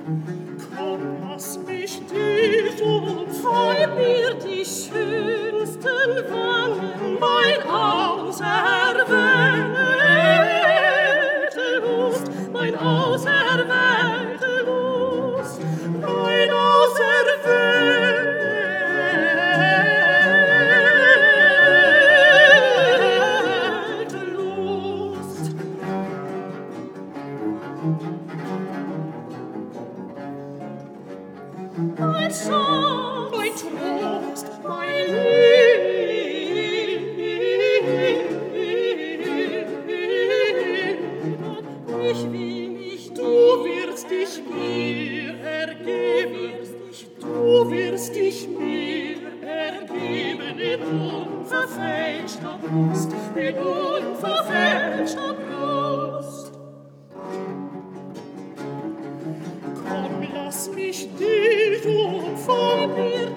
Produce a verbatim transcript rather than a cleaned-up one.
Komm, lass mich dich umfallen, mir die schönsten Wangen, mein auserwählte Lust, mein auserwählte Lust, mein auserwählte Lust. Mein Schatz, mein Trost, mein Liebe, ich will mich, du wirst dich mir ergeben, du wirst dich mir ergeben in unverfälschter Brust, in unverfälschter Brust. Komm, lass mich dich umfangen, mir